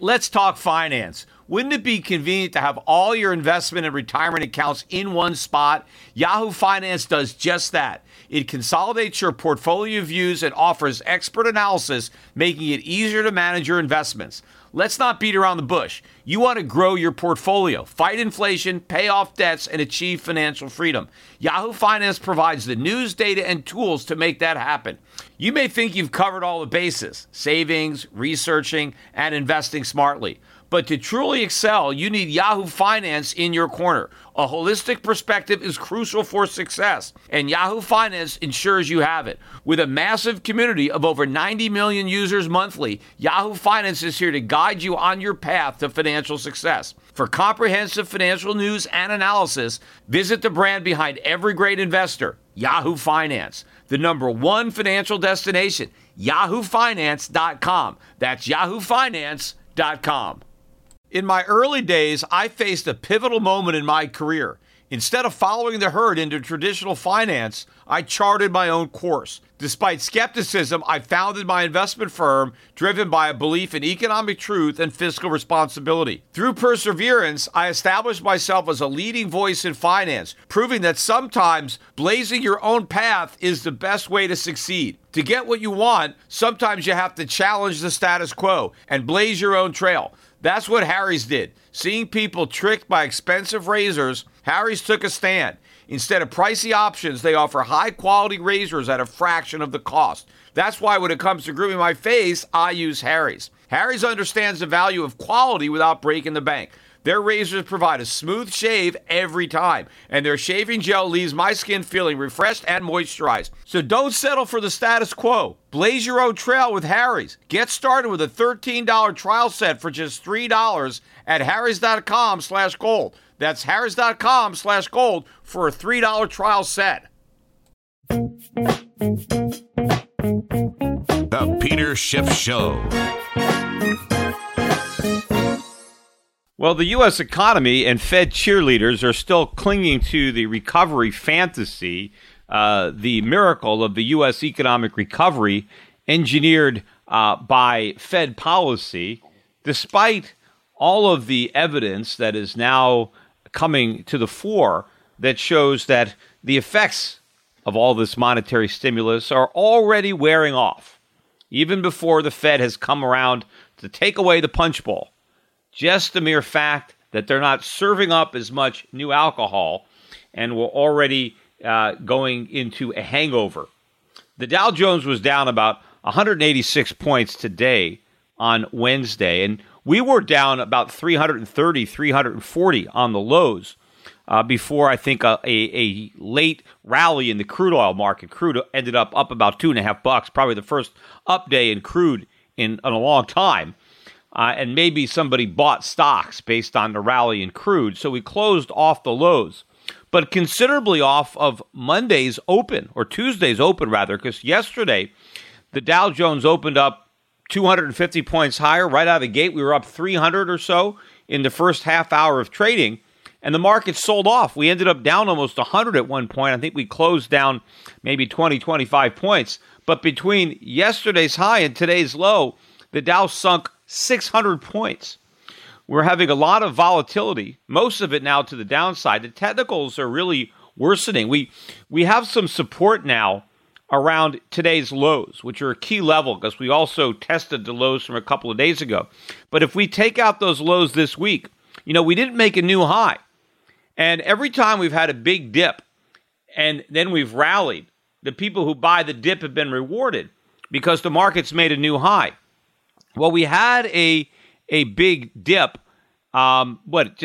Let's talk finance. Wouldn't it be convenient to have all your investment and retirement accounts in one spot? Yahoo Finance does just that. It consolidates your portfolio views and offers expert analysis, making it easier to manage your investments. Let's not beat around the bush. You want to grow your portfolio, fight inflation, pay off debts, and achieve financial freedom. Yahoo Finance provides the news, data, and tools to make that happen. You may think you've covered all the bases: savings, researching, and investing smartly. But to truly excel, you need Yahoo Finance in your corner. A holistic perspective is crucial for success, and Yahoo Finance ensures you have it. With a massive community of over 90 million users monthly, Yahoo Finance is here to guide you on your path to financial success. For comprehensive financial news and analysis, visit the brand behind every great investor, Yahoo Finance, the #1 financial destination, yahoofinance.com. That's yahoofinance.com. In my early days, I faced a pivotal moment in my career. Instead of following the herd into traditional finance, I charted my own course. Despite skepticism, I founded my investment firm driven by a belief in economic truth and fiscal responsibility. Through perseverance, I established myself as a leading voice in finance, proving that sometimes blazing your own path is the best way to succeed. To get what you want, sometimes you have to challenge the status quo and blaze your own trail. That's what Harry's did. Seeing people tricked by expensive razors, Harry's took a stand. Instead of pricey options, they offer high-quality razors at a fraction of the cost. That's why when it comes to grooming my face, I use Harry's. Harry's understands the value of quality without breaking the bank. Their razors provide a smooth shave every time, and their shaving gel leaves my skin feeling refreshed and moisturized. So don't settle for the status quo. Blaze your own trail with Harry's. Get started with a $13 trial set for just $3 at harrys.com/gold. That's harrys.com/gold for a $3 trial set. The Peter Schiff Show. Well, the U.S. economy and Fed cheerleaders are still clinging to the recovery fantasy, the miracle of the U.S. economic recovery engineered by Fed policy, despite all of the evidence that is now coming to the fore that shows that the effects of all this monetary stimulus are already wearing off, even before the Fed has come around to take away the punch bowl. Just the mere fact that they're not serving up as much new alcohol and we're already going into a hangover. The Dow Jones was down about 186 points today on Wednesday, and we were down about 330, 340 on the lows before, I think, a late rally in the crude oil market. Crude ended up about $2.50, probably the first up day in crude in a long time. And maybe somebody bought stocks based on the rally in crude. So we closed off the lows, but considerably off of Monday's open, or Tuesday's open rather, because yesterday the Dow Jones opened up 250 points higher right out of the gate. We were up 300 or so in the first half hour of trading, and the market sold off. We ended up down almost 100 at one point. I think we closed down maybe 20, 25 points. But between yesterday's high and today's low, the Dow sunk 600 points. We're having a lot of volatility, most of it now to the downside. The technicals are really worsening. We have some support now around today's lows, which are a key level because we also tested the lows from a couple of days ago. But if we take out those lows this week, we didn't make a new high. And every time we've had a big dip and then we've rallied, the people who buy the dip have been rewarded because the market's made a new high. Well, we had a big dip, in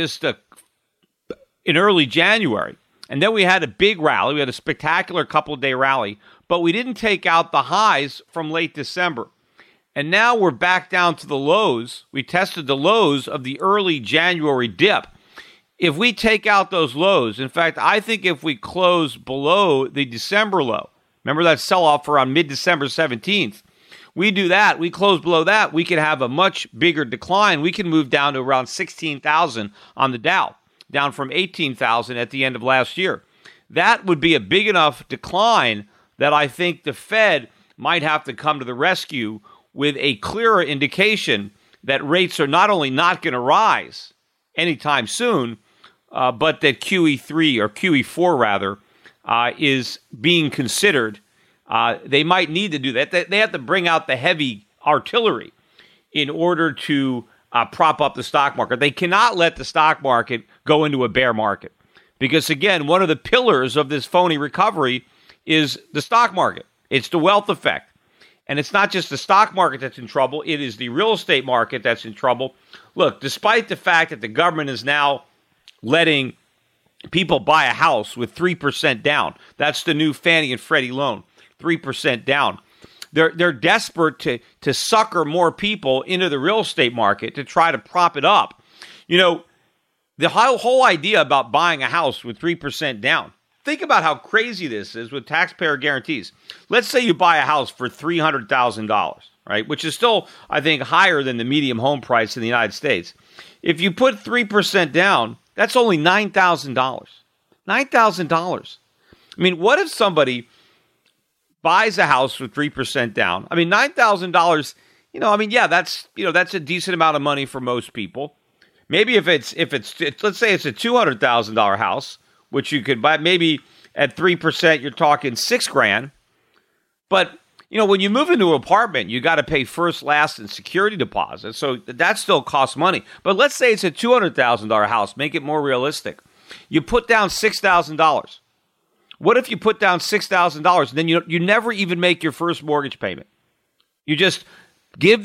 early January. And then we had a big rally. We had a spectacular couple-day rally. But we didn't take out the highs from late December. And now we're back down to the lows. We tested the lows of the early January dip. If we take out those lows, in fact, I think if we close below the December low, remember that sell-off around mid-December 17th, we do that, we close below that, we can have a much bigger decline. We can move down to around 16,000 on the Dow, down from 18,000 at the end of last year. That would be a big enough decline that I think the Fed might have to come to the rescue with a clearer indication that rates are not only not going to rise anytime soon, but that QE3 or QE4 rather is being considered. They might need to do that. They have to bring out the heavy artillery in order to prop up the stock market. They cannot let the stock market go into a bear market because, again, one of the pillars of this phony recovery is the stock market. It's the wealth effect. And it's not just the stock market that's in trouble. It is the real estate market that's in trouble. Look, despite the fact that the government is now letting people buy a house with 3% down, that's the new Fannie and Freddie loan, 3% down. They're desperate to sucker more people into the real estate market to try to prop it up. You know, the whole idea about buying a house with 3% down, think about how crazy this is with taxpayer guarantees. Let's say you buy a house for $300,000, right? Which is still, I think, higher than the median home price in the United States. If you put 3% down, that's only $9,000. $9,000. I mean, what if somebody buys a house with 3% down? I mean, $9,000, that's a decent amount of money for most people. Maybe if it's let's say it's a $200,000 house, which you could buy, maybe at 3%, you're talking $6,000. But, when you move into an apartment, you got to pay first, last, and security deposits. So that still costs money. But let's say it's a $200,000 house. Make it more realistic. You put down $6,000. What if you put down $6,000 and then you never even make your first mortgage payment? You just give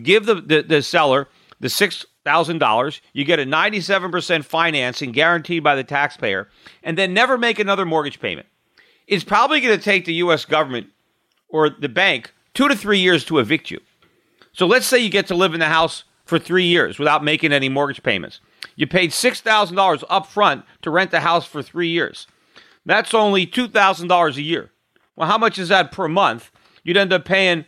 the seller the $6,000. You get a 97% financing guaranteed by the taxpayer, and then never make another mortgage payment. It's probably going to take the U.S. government or the bank 2 to 3 years to evict you. So let's say you get to live in the house for 3 years without making any mortgage payments. You paid $6,000 up front to rent the house for 3 years. That's only $2,000 a year. Well, how much is that per month? You'd end up paying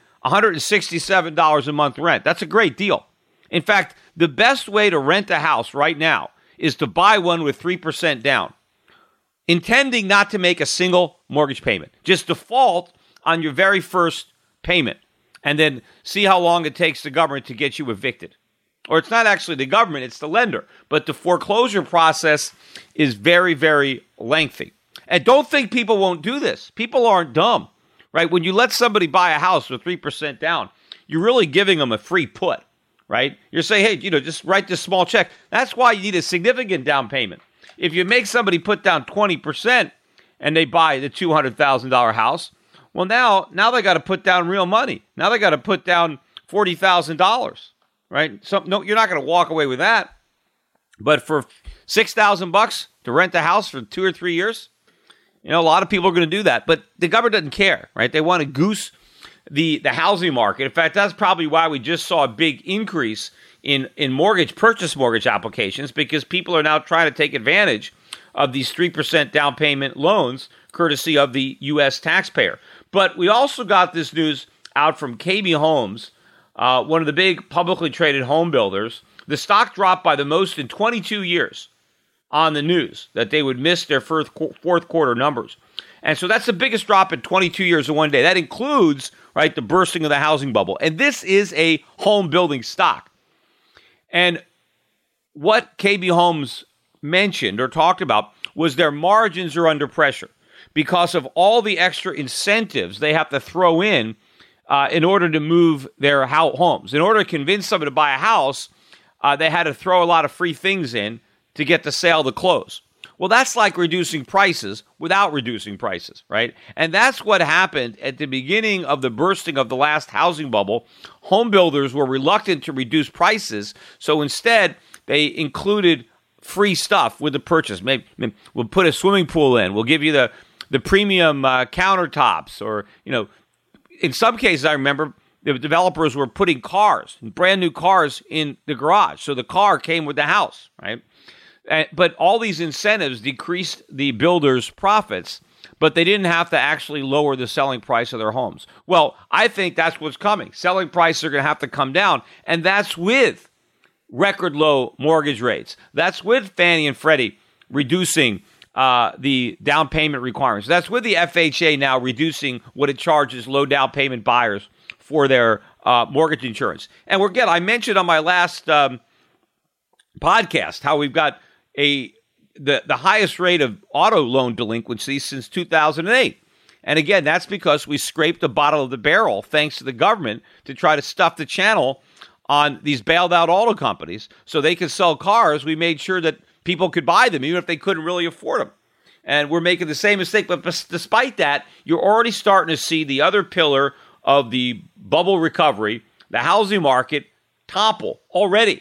$167 a month rent. That's a great deal. In fact, the best way to rent a house right now is to buy one with 3% down, intending not to make a single mortgage payment. Just default on your very first payment and then see how long it takes the government to get you evicted. Or it's not actually the government, it's the lender. But the foreclosure process is very, very lengthy. And don't think people won't do this. People aren't dumb, right? When you let somebody buy a house with 3% down, you're really giving them a free put, right? You're saying, hey, just write this small check. That's why you need a significant down payment. If you make somebody put down 20% and they buy the $200,000 house, well, now they got to put down real money. Now they got to put down $40,000, right? So no, you're not going to walk away with that. But for $6,000 to rent a house for 2 or 3 years, a lot of people are going to do that. But the government doesn't care, right? They want to goose the housing market. In fact, that's probably why we just saw a big increase in purchase mortgage applications, because people are now trying to take advantage of these 3% down payment loans, courtesy of the U.S. taxpayer. But we also got this news out from KB Homes, one of the big publicly traded home builders. The stock dropped by the most in 22 years on the news that they would miss their fourth quarter numbers. And so that's the biggest drop in 22 years in one day. That includes, right, the bursting of the housing bubble. And this is a home building stock. And what KB Homes mentioned or talked about was their margins are under pressure because of all the extra incentives they have to throw in order to move their homes. In order to convince somebody to buy a house, they had to throw a lot of free things in to get the sale to close. Well, that's like reducing prices without reducing prices, right? And that's what happened at the beginning of the bursting of the last housing bubble. Home builders were reluctant to reduce prices, so instead they included free stuff with the purchase. Maybe we'll put a swimming pool in. We'll give you the premium countertops, or in some cases, I remember the developers were putting brand new cars in the garage, so the car came with the house, right? But all these incentives decreased the builders' profits, but they didn't have to actually lower the selling price of their homes. Well, I think that's what's coming. Selling prices are going to have to come down, and that's with record low mortgage rates. That's with Fannie and Freddie reducing the down payment requirements. That's with the FHA now reducing what it charges low down payment buyers for their mortgage insurance. And I mentioned on my last podcast how we've got the highest rate of auto loan delinquency since 2008. And again, that's because we scraped the bottom of the barrel thanks to the government to try to stuff the channel on these bailed out auto companies so they could sell cars. We made sure that people could buy them even if they couldn't really afford them. And we're making the same mistake. But despite that, you're already starting to see the other pillar of the bubble recovery, the housing market, topple already,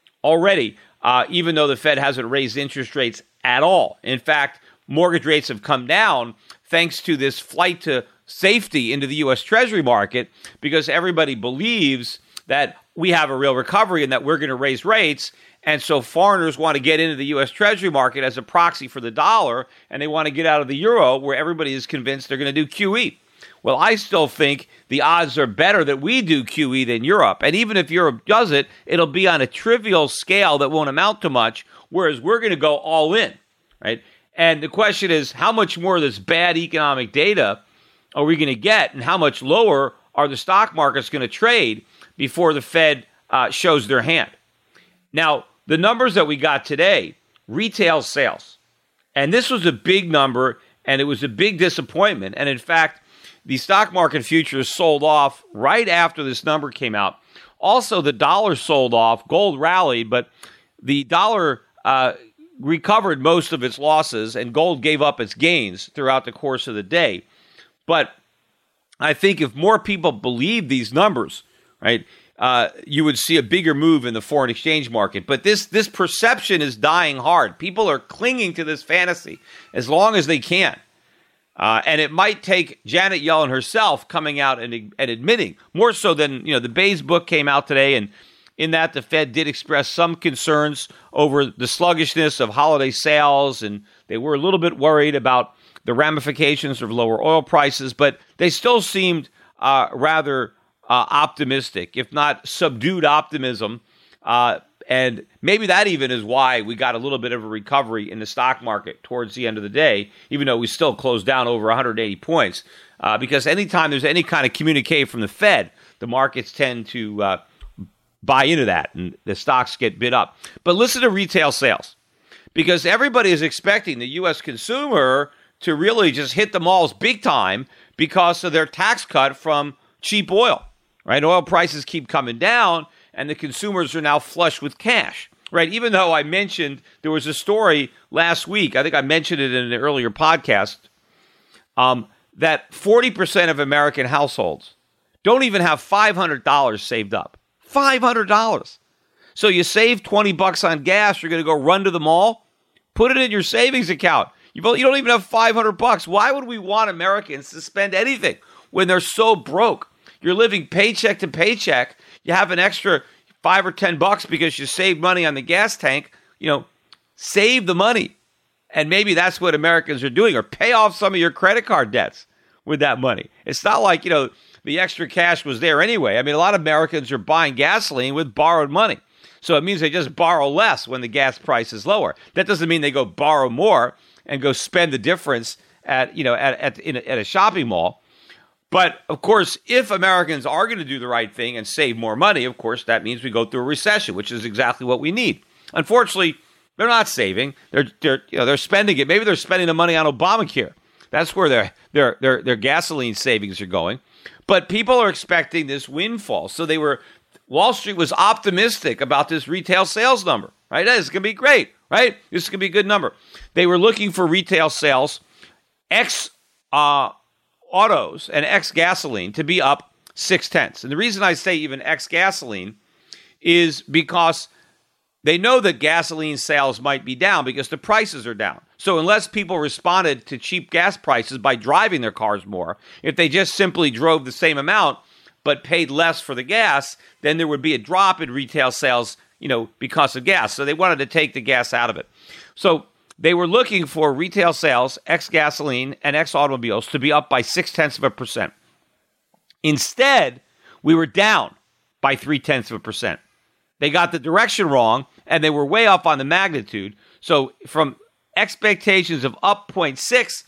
even though the Fed hasn't raised interest rates at all. In fact, mortgage rates have come down thanks to this flight to safety into the U.S. Treasury market because everybody believes that we have a real recovery and that we're going to raise rates. And so foreigners want to get into the U.S. Treasury market as a proxy for the dollar, and they want to get out of the euro where everybody is convinced they're going to do QE. Well, I still think the odds are better that we do QE than Europe. And even if Europe does it, it'll be on a trivial scale that won't amount to much, whereas we're going to go all in, right? And the question is, how much more of this bad economic data are we going to get, and how much lower are the stock markets going to trade before the Fed shows their hand? Now, the numbers that we got today, retail sales, and this was a big number, and it was a big disappointment. And in fact, the stock market futures sold off right after this number came out. Also, the dollar sold off. Gold rallied, but the dollar recovered most of its losses, and gold gave up its gains throughout the course of the day. But I think if more people believe these numbers, right, you would see a bigger move in the foreign exchange market. But this perception is dying hard. People are clinging to this fantasy as long as they can. And it might take Janet Yellen herself coming out and admitting, more so than, the Bayes book came out today, and in that the Fed did express some concerns over the sluggishness of holiday sales, and they were a little bit worried about the ramifications of lower oil prices, but they still seemed rather optimistic, if not subdued optimism. And maybe that even is why we got a little bit of a recovery in the stock market towards the end of the day, even though we still closed down over 180 points. Because anytime there's any kind of communique from the Fed, the markets tend to buy into that, and the stocks get bid up. But listen to retail sales, because everybody is expecting the U.S. consumer to really just hit the malls big time because of their tax cut from cheap oil, right? Oil prices keep coming down, and the consumers are now flush with cash, right? Even though I mentioned there was a story last week, I think I mentioned it in an earlier podcast, that 40% of American households don't even have $500 saved up. $500. So you save $20 on gas, you're going to go run to the mall, put it in your savings account. You don't even have $500. Why would we want Americans to spend anything when they're so broke? You're living paycheck to paycheck. You have an extra $5 or $10 because you saved money on the gas tank. Save the money. And maybe that's what Americans are doing, or pay off some of your credit card debts with that money. It's not like, the extra cash was there anyway. I mean, a lot of Americans are buying gasoline with borrowed money. So it means they just borrow less when the gas price is lower. That doesn't mean they go borrow more and go spend the difference at a shopping mall. But of course, if Americans are going to do the right thing and save more money, of course, that means we go through a recession, which is exactly what we need. Unfortunately, they're not saving. They're spending it. Maybe they're spending the money on Obamacare. That's where their gasoline savings are going. But people are expecting this windfall. So Wall Street was optimistic about this retail sales number, right? This is going to be great, right? This is going to be a good number. They were looking for retail sales, autos and gasoline to be up 0.6. And the reason I say even gasoline is because they know that gasoline sales might be down because the prices are down. So unless people responded to cheap gas prices by driving their cars more, if they just simply drove the same amount but paid less for the gas, then there would be a drop in retail sales, because of gas. So they wanted to take the gas out of it. So they were looking for retail sales, gasoline and automobiles, to be up by 0.6%. Instead, we were down by 0.3%. They got the direction wrong, and they were way off on the magnitude. So from expectations of up 0.6,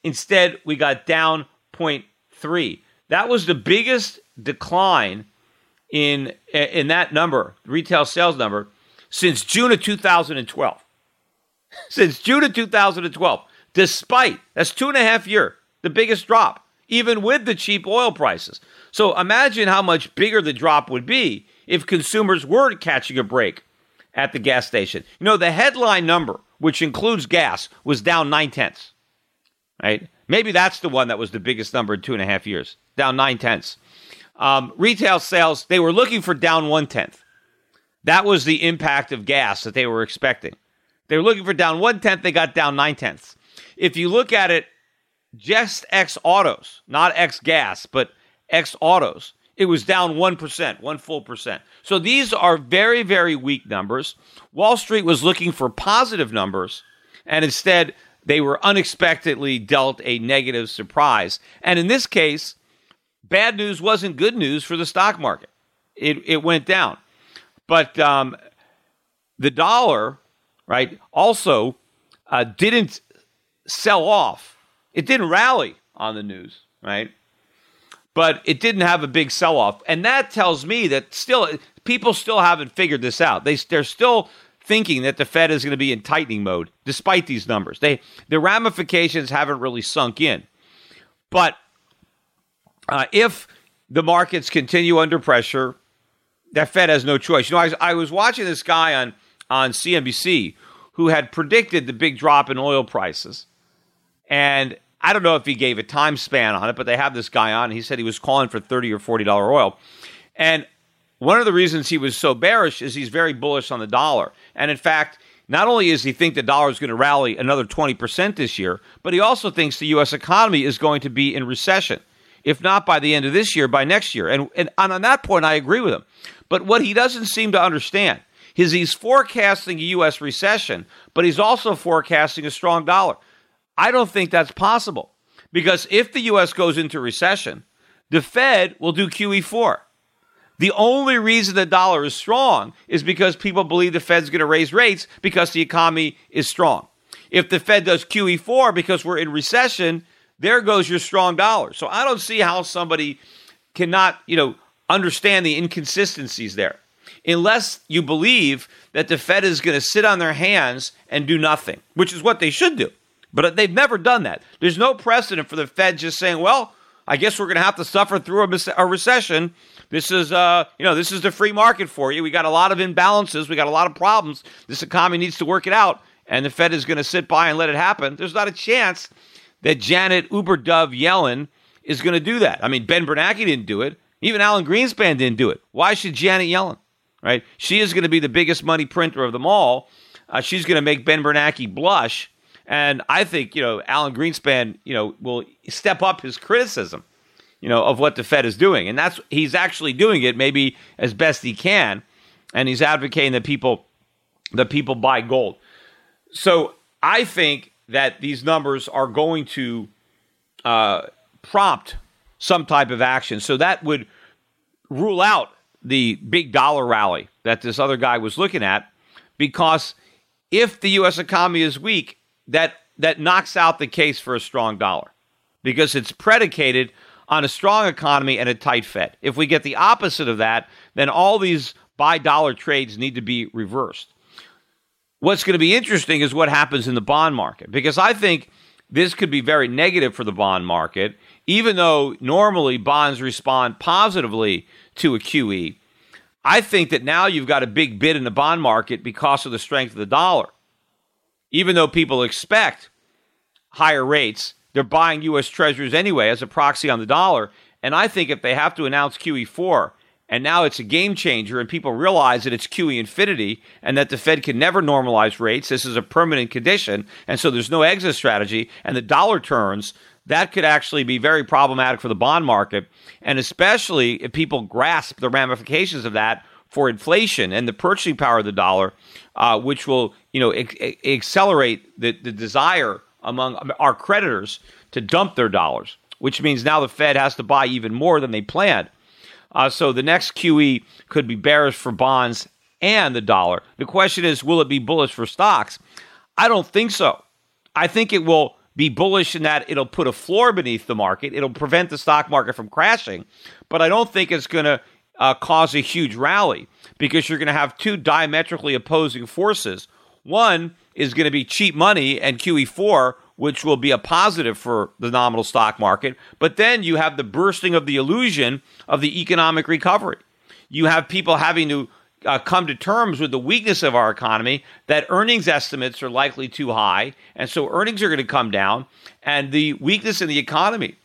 instead we got down 0.3. That was the biggest decline in that number, retail sales number, since June of 2012. Since June of 2012, despite, that's 2.5 years, the biggest drop, even with the cheap oil prices. So imagine how much bigger the drop would be if consumers were catching a break at the gas station. You know, the headline number, which includes gas, was down 0.9, right? Maybe that's the one that was the biggest number in 2.5 years, down 0.9. Retail sales, they were looking for down 0.1. That was the impact of gas that they were expecting. They were looking for down 0.1, they got down 0.9. If you look at it, just ex autos, not ex gas, but ex autos, it was down 1%, 1 full percent. So these are very, very weak numbers. Wall Street was looking for positive numbers, and instead they were unexpectedly dealt a negative surprise. And in this case, bad news wasn't good news for the stock market. It went down. But the dollar, right, also didn't sell off. It didn't rally on the news, right? But it didn't have a big sell-off. And that tells me that people still haven't figured this out. They're still thinking that the Fed is going to be in tightening mode, despite these numbers. The ramifications haven't really sunk in. But if the markets continue under pressure, the Fed has no choice. You know, I was watching this guy on CNBC who had predicted the big drop in oil prices. And I don't know if he gave a time span on it, but they have this guy on. And he said he was calling for $30 or $40 oil. And one of the reasons he was so bearish is he's very bullish on the dollar. And in fact, not only does he think the dollar is going to rally another 20% this year, but he also thinks the U.S. economy is going to be in recession. If not by the end of this year, by next year. And on that point, I agree with him. But what he doesn't seem to understand is he's forecasting a U.S. recession, but he's also forecasting a strong dollar. I don't think that's possible, because if the U.S. goes into recession, the Fed will do QE4. The only reason the dollar is strong is because people believe the Fed's going to raise rates because the economy is strong. If the Fed does QE4 because we're in recession, there goes your strong dollar. So I don't see how somebody cannot, understand the inconsistencies there, unless you believe that the Fed is going to sit on their hands and do nothing, which is what they should do. But they've never done that. There's no precedent for the Fed just saying, well, I guess we're going to have to suffer through a recession. This is, this is the free market for you. We got a lot of imbalances. We got a lot of problems. This economy needs to work it out. And the Fed is going to sit by and let it happen. There's not a chance that Janet Uberdove Yellen is going to do that. I mean, Ben Bernanke didn't do it. Even Alan Greenspan didn't do it. Why should Janet Yellen, right? She is going to be the biggest money printer of them all. She's going to make Ben Bernanke blush. And I think, Alan Greenspan, will step up his criticism, of what the Fed is doing. And he's actually doing it maybe as best he can. And he's advocating that people buy gold. So I think that these numbers are going to prompt some type of action. So that would rule out the big dollar rally that this other guy was looking at, because if the U.S. economy is weak, that knocks out the case for a strong dollar, because it's predicated on a strong economy and a tight Fed. If we get the opposite of that, then all these buy dollar trades need to be reversed. What's going to be interesting is what happens in the bond market, because I think this could be very negative for the bond market, even though normally bonds respond positively to a QE. I think that now you've got a big bid in the bond market because of the strength of the dollar. Even though people expect higher rates, they're buying U.S. Treasuries anyway as a proxy on the dollar. And I think if they have to announce QE4, and now it's a game changer, and people realize that it's QE infinity and that the Fed can never normalize rates, this is a permanent condition, and so there's no exit strategy, and the dollar turns, that could actually be very problematic for the bond market, and especially if people grasp the ramifications of that for inflation and the purchasing power of the dollar, which will accelerate the desire among our creditors to dump their dollars, which means now the Fed has to buy even more than they planned. So the next QE could be bearish for bonds and the dollar. The question is, will it be bullish for stocks? I don't think so. I think it will be bullish in that it'll put a floor beneath the market. It'll prevent the stock market from crashing. But I don't think it's going to cause a huge rally because you're going to have two diametrically opposing forces. One is going to be cheap money and QE4, which will be a positive for the nominal stock market. But then you have the bursting of the illusion of the economic recovery. You have people having to come to terms with the weakness of our economy, that earnings estimates are likely too high, and so earnings are going to come down, and the weakness in the economy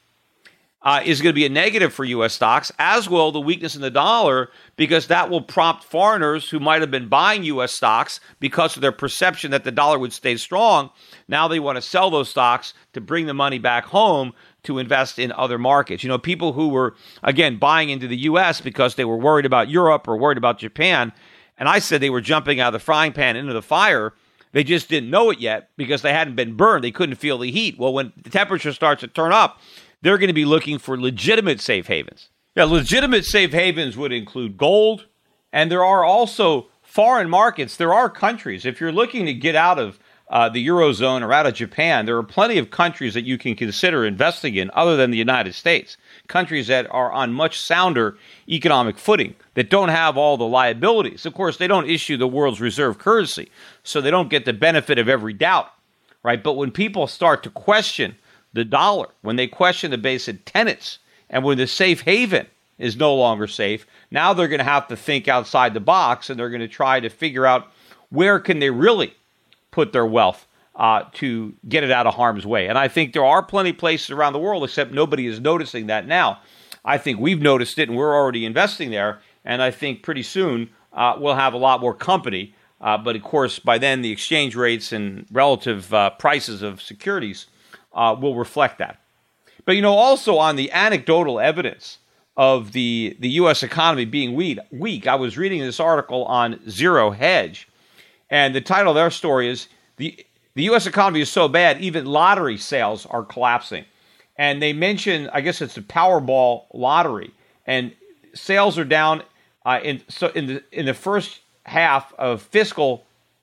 is going to be a negative for U.S. stocks, as will the weakness in the dollar, because that will prompt foreigners who might have been buying U.S. stocks because of their perception that the dollar would stay strong. Now they want to sell those stocks to bring the money back home to invest in other markets. You know, people who were, again, buying into the U.S. because they were worried about Europe or worried about Japan, and I said they were jumping out of the frying pan into the fire. They just didn't know it yet because they hadn't been burned. They couldn't feel the heat. Well, when the temperature starts to turn up, they're going to be looking for legitimate safe havens. Yeah, legitimate safe havens would include gold, and there are also foreign markets. There are countries, if you're looking to get out of the Eurozone or out of Japan, there are plenty of countries that you can consider investing in other than the United States. Countries that are on much sounder economic footing, that don't have all the liabilities. Of course, they don't issue the world's reserve currency, so they don't get the benefit of every doubt, right? But when people start to question the dollar, when they question the basic tenets, and when the safe haven is no longer safe, now they're going to have to think outside the box, and they're going to try to figure out where can they really put their wealth to get it out of harm's way. And I think there are plenty of places around the world, except nobody is noticing that now. I think we've noticed it, and we're already investing there, and I think pretty soon we'll have a lot more company. But of course, by then, the exchange rates and relative prices of securities will reflect that. But, you know, also on the anecdotal evidence of the U.S. economy being weak, I was reading this article on Zero Hedge, and the title of their story is, the U.S. economy is so bad, even lottery sales are collapsing. And they mention, I guess it's the Powerball lottery, and sales are down in the first half of fiscal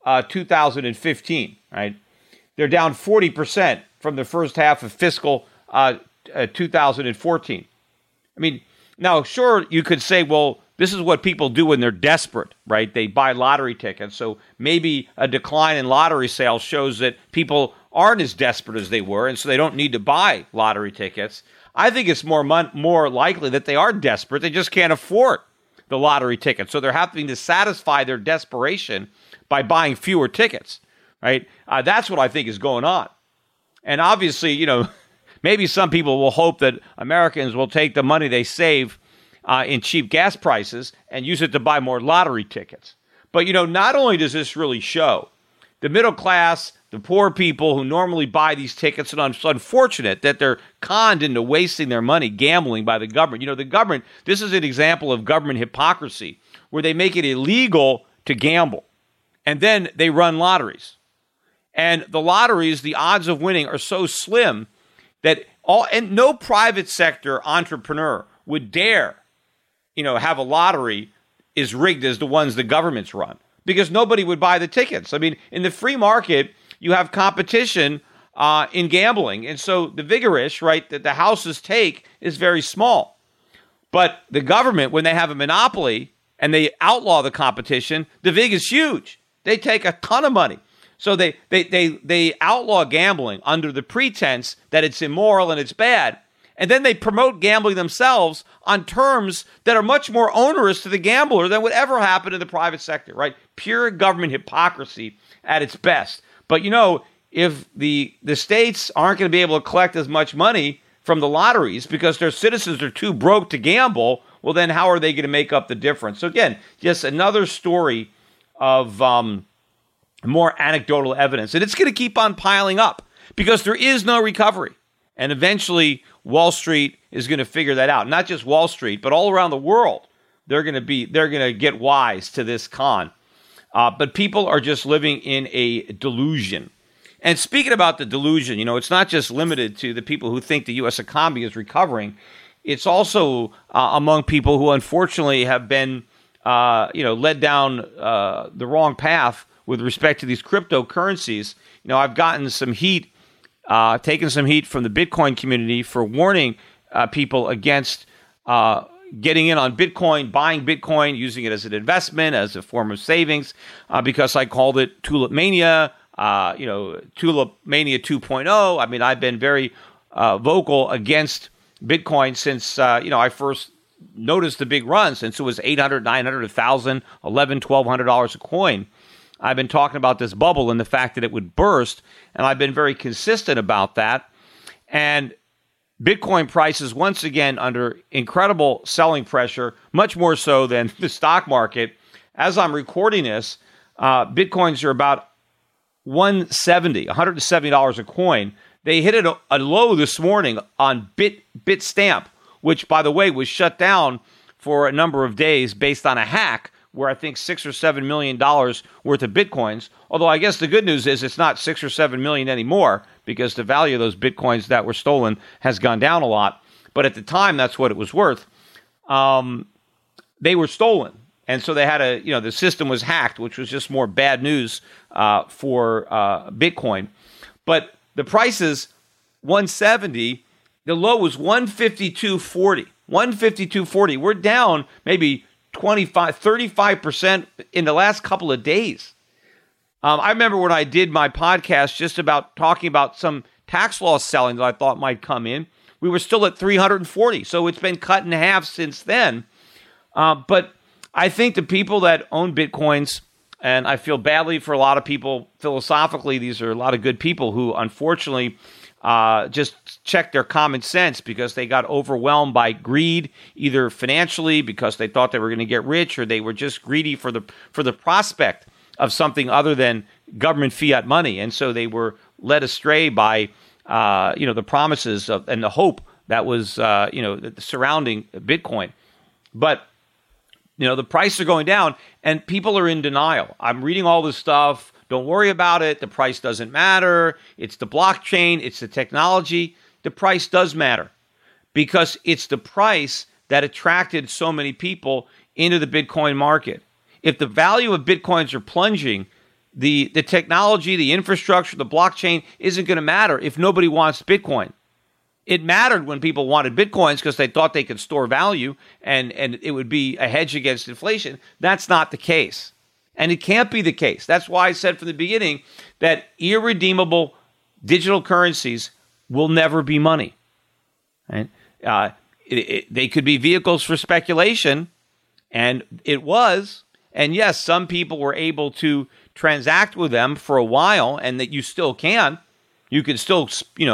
2015, right? They're down 40% from the first half of fiscal 2014. I mean, now, sure, you could say, well, this is what people do when they're desperate, right? They buy lottery tickets. So maybe a decline in lottery sales shows that people aren't as desperate as they were, and so they don't need to buy lottery tickets. I think it's more likely that they are desperate. They just can't afford the lottery tickets. So they're having to satisfy their desperation by buying fewer tickets, right? That's what I think is going on. And obviously, you know, maybe some people will hope that Americans will take the money they save in cheap gas prices and use it to buy more lottery tickets. But, you know, not only does this really show the middle class, the poor people who normally buy these tickets, and it's unfortunate that they're conned into wasting their money gambling by the government. You know, the government, this is an example of government hypocrisy, where they make it illegal to gamble, and then they run lotteries. And the lotteries, the odds of winning are so slim that no private sector entrepreneur would dare, you know, have a lottery is rigged as the ones the governments run, because nobody would buy the tickets. I mean, in the free market, you have competition in gambling. And so the vigorish, right, that the houses take is very small. But the government, when they have a monopoly and they outlaw the competition, the vig is huge. They take a ton of money. So they outlaw gambling under the pretense that it's immoral and it's bad. And then they promote gambling themselves on terms that are much more onerous to the gambler than would ever happen in the private sector, right? Pure government hypocrisy at its best. But, you know, if the states aren't going to be able to collect as much money from the lotteries because their citizens are too broke to gamble, well, then how are they going to make up the difference? So, again, just another story of more anecdotal evidence. And it's going to keep on piling up because there is no recovery. And eventually, Wall Street is going to figure that out. Not just Wall Street, but all around the world. They're going to get wise to this con. But people are just living in a delusion. And speaking about the delusion, you know, it's not just limited to the people who think the U.S. economy is recovering. It's also among people who unfortunately have been, led down the wrong path with respect to these cryptocurrencies. You know, I've gotten some heat, taken some heat from the Bitcoin community for warning people against, getting in on Bitcoin, buying Bitcoin, using it as an investment, as a form of savings, because I called it Tulip Mania, Tulip Mania 2.0. I mean, I've been very vocal against Bitcoin since, I first noticed the big run, since it was $800, $900, $1,000, $1,100, $1,200 a coin. I've been talking about this bubble and the fact that it would burst, and I've been very consistent about that. And Bitcoin prices, once again, under incredible selling pressure, much more so than the stock market. As I'm recording this, Bitcoins are about $170 a coin. They hit a low this morning on Bitstamp, which, by the way, was shut down for a number of days based on a hack where I think $6 or $7 million worth of Bitcoins. Although I guess the good news is it's not 6 or 7 million anymore, because the value of those Bitcoins that were stolen has gone down a lot. But at the time, that's what it was worth. They were stolen. And so they had the system was hacked, which was just more bad news for Bitcoin. But the price is 170. The low was 152.40. 152.40. We're down maybe 35% in the last couple of days. I remember when I did my podcast just about talking about some tax loss selling that I thought might come in, we were still at 340. So it's been cut in half since then. But I think the people that own Bitcoins, and I feel badly for a lot of people philosophically, these are a lot of good people who unfortunately just checked their common sense because they got overwhelmed by greed, either financially because they thought they were going to get rich, or they were just greedy for the prospect of something other than government fiat money, and so they were led astray by the promises of, and the hope that was surrounding Bitcoin. But the prices are going down, and people are in denial. I'm reading all this stuff. Don't worry about it. The price doesn't matter. It's the blockchain. It's the technology. The price does matter because it's the price that attracted so many people into the Bitcoin market. If the value of Bitcoins are plunging, the technology, the infrastructure, the blockchain isn't going to matter if nobody wants Bitcoin. It mattered when people wanted Bitcoins because they thought they could store value and it would be a hedge against inflation. That's not the case. And it can't be the case. That's why I said from the beginning that irredeemable digital currencies will never be money. Right? They could be vehicles for speculation, and it was. And yes, some people were able to transact with them for a while, and that you still can. You can still,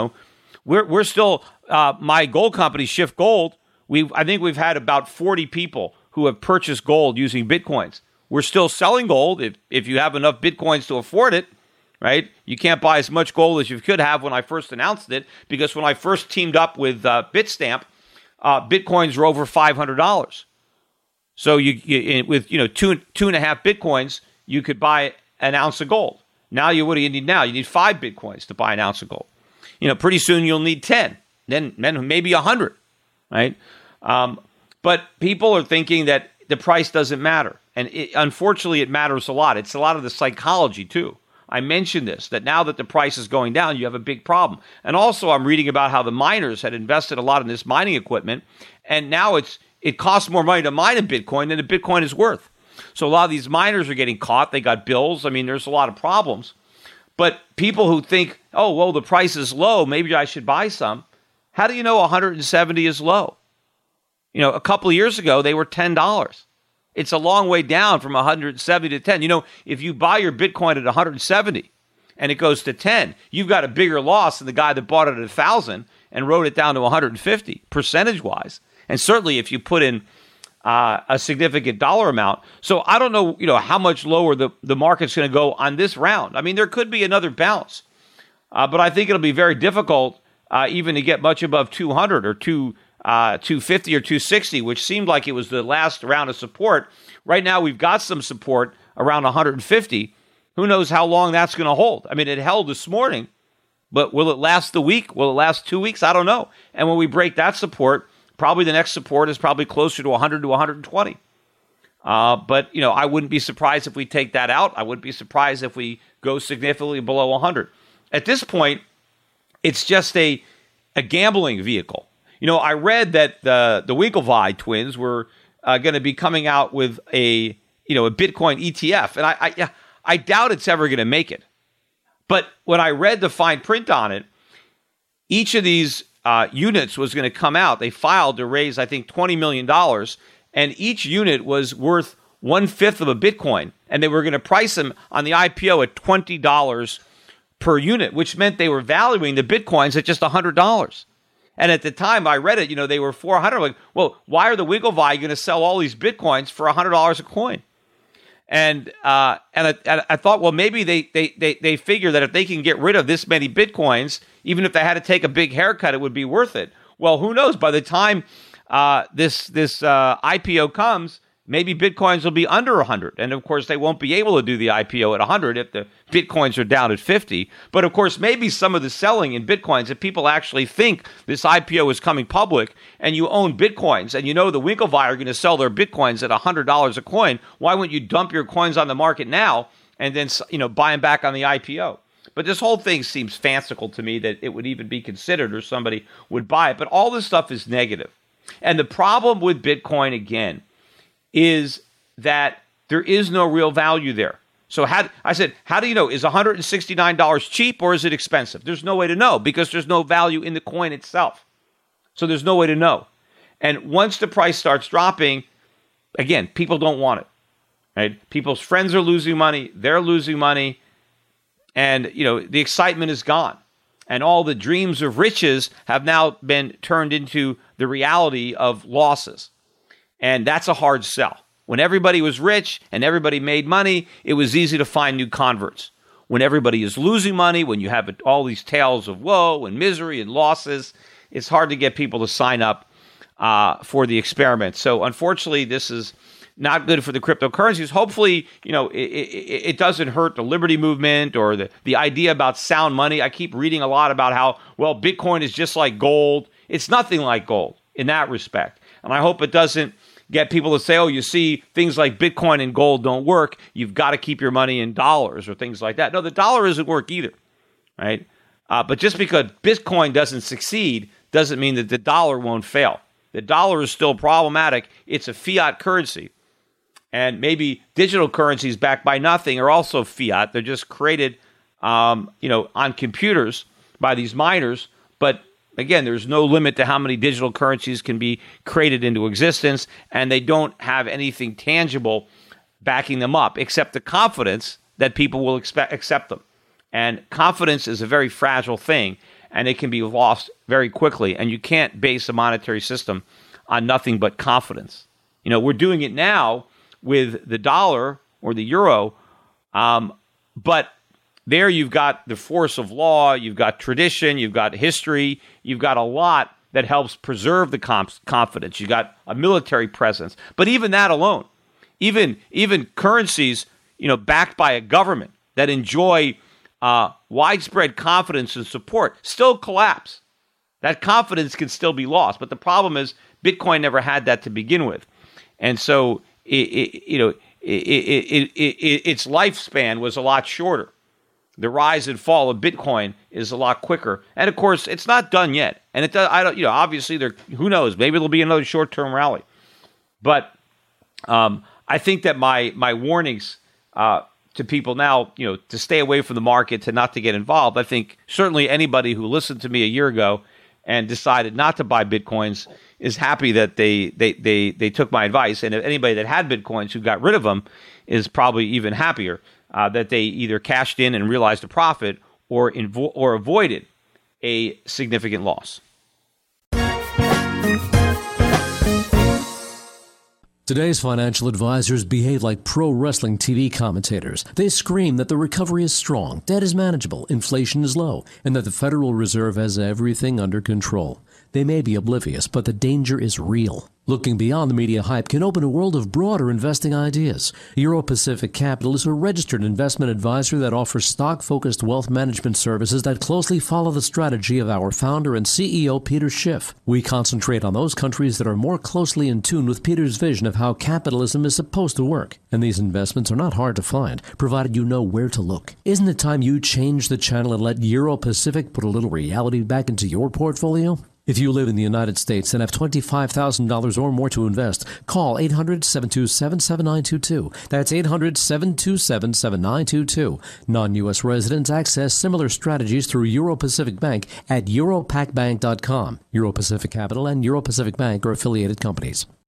we're still, my gold company, Shift Gold, I think we've had about 40 people who have purchased gold using Bitcoins. We're still selling gold if you have enough Bitcoins to afford it, right? You can't buy as much gold as you could have when I first announced it, because when I first teamed up with Bitstamp, Bitcoins were over $500. So with 2.5 Bitcoins, you could buy an ounce of gold. Now what do you need now? You need 5 Bitcoins to buy an ounce of gold. Pretty soon you'll need 10, then maybe 100, right? But people are thinking that the price doesn't matter. And unfortunately, it matters a lot. It's a lot of the psychology, too. I mentioned this, that now that the price is going down, you have a big problem. And also, I'm reading about how the miners had invested a lot in this mining equipment, and now it costs more money to mine a Bitcoin than a Bitcoin is worth. So a lot of these miners are getting caught. They got bills. I mean, there's a lot of problems. But people who think, oh, well, the price is low, maybe I should buy some. How do you know 170 is low? A couple of years ago, they were $10. It's a long way down from 170 to 10. If you buy your Bitcoin at 170 and it goes to 10, you've got a bigger loss than the guy that bought it at 1,000 and wrote it down to 150 percentage-wise. And certainly if you put in a significant dollar amount. So I don't know, how much lower the market's going to go on this round. I mean, there could be another bounce, but I think it'll be very difficult even to get much above 200 or 250 or 260, which seemed like it was the last round of support. Right now, we've got some support around 150. Who knows how long that's going to hold? I mean, it held this morning, but will it last the week? Will it last 2 weeks? I don't know. And when we break that support, probably the next support is probably closer to 100 to 120. But, I wouldn't be surprised if we take that out. I wouldn't be surprised if we go significantly below 100. At this point, it's just a gambling vehicle. I read that the Winklevi twins were going to be coming out with a Bitcoin ETF, and I doubt it's ever going to make it. But when I read the fine print on it, each of these units was going to come out. They filed to raise, I think, $20 million, and each unit was worth 1/5 of a Bitcoin, and they were going to price them on the IPO at $20 per unit, which meant they were valuing the Bitcoins at just $100. And at the time I read it, they were $400. Like, well, why are the Winklevi going to sell all these Bitcoins for $100 a coin? And I thought, well, maybe they figure that if they can get rid of this many Bitcoins, even if they had to take a big haircut, it would be worth it. Well, who knows? By the time this IPO comes, maybe Bitcoins will be under 100. And of course, they won't be able to do the IPO at 100 if the Bitcoins are down at 50. But of course, maybe some of the selling in Bitcoins, if people actually think this IPO is coming public and you own Bitcoins and the Winklevi are going to sell their Bitcoins at $100 a coin, why wouldn't you dump your coins on the market now and then, buy them back on the IPO? But this whole thing seems fanciful to me that it would even be considered or somebody would buy it. But all this stuff is negative. And the problem with Bitcoin, again, is that there is no real value there. So how do you know? Is $169 cheap or is it expensive? There's no way to know because there's no value in the coin itself. So there's no way to know. And once the price starts dropping, again, people don't want it. Right? People's friends are losing money. They're losing money. And, the excitement is gone. And all the dreams of riches have now been turned into the reality of losses. And that's a hard sell. When everybody was rich and everybody made money, it was easy to find new converts. When everybody is losing money, when you have all these tales of woe and misery and losses, it's hard to get people to sign up for the experiment. So unfortunately, this is not good for the cryptocurrencies. Hopefully, it doesn't hurt the liberty movement or the idea about sound money. I keep reading a lot about how, well, Bitcoin is just like gold. It's nothing like gold in that respect. And I hope it doesn't get people to say, oh, you see, things like Bitcoin and gold don't work. You've got to keep your money in dollars or things like that. No, the dollar doesn't work either, right? But just because Bitcoin doesn't succeed doesn't mean that the dollar won't fail. The dollar is still problematic. It's a fiat currency. And maybe digital currencies backed by nothing are also fiat. They're just created, on computers by these miners. But again, there's no limit to how many digital currencies can be created into existence, and they don't have anything tangible backing them up, except the confidence that people will accept them. And confidence is a very fragile thing, and it can be lost very quickly. And you can't base a monetary system on nothing but confidence. We're doing it now with the dollar or the euro, but there you've got the force of law, you've got tradition, you've got history, you've got a lot that helps preserve the confidence. You've got a military presence. But even that alone, even currencies, backed by a government that enjoy widespread confidence and support still collapse. That confidence can still be lost. But the problem is Bitcoin never had that to begin with. And so, its lifespan was a lot shorter. The rise and fall of Bitcoin is a lot quicker, and of course, it's not done yet. And it does. Obviously, who knows? Maybe there'll be another short-term rally. But I think that my warnings to people now, to stay away from the market, to not to get involved. I think certainly anybody who listened to me a year ago and decided not to buy Bitcoins is happy that they took my advice. And if anybody that had Bitcoins who got rid of them is probably even happier. That they either cashed in and realized a profit or avoided a significant loss. Today's financial advisors behave like pro wrestling TV commentators. They scream that the recovery is strong, debt is manageable, inflation is low, and that the Federal Reserve has everything under control. They may be oblivious, but the danger is real. Looking beyond the media hype can open a world of broader investing ideas. Euro Pacific Capital is a registered investment advisor that offers stock-focused wealth management services that closely follow the strategy of our founder and CEO, Peter Schiff. We concentrate on those countries that are more closely in tune with Peter's vision of how capitalism is supposed to work. And these investments are not hard to find, provided you know where to look. Isn't it time you change the channel and let Euro Pacific put a little reality back into your portfolio? If you live in the United States and have $25,000 or more to invest, call 800-727-7922. That's 800-727-7922. Non-U.S. residents access similar strategies through Euro Pacific Bank at europacbank.com. Euro Pacific Capital and Euro Pacific Bank are affiliated companies.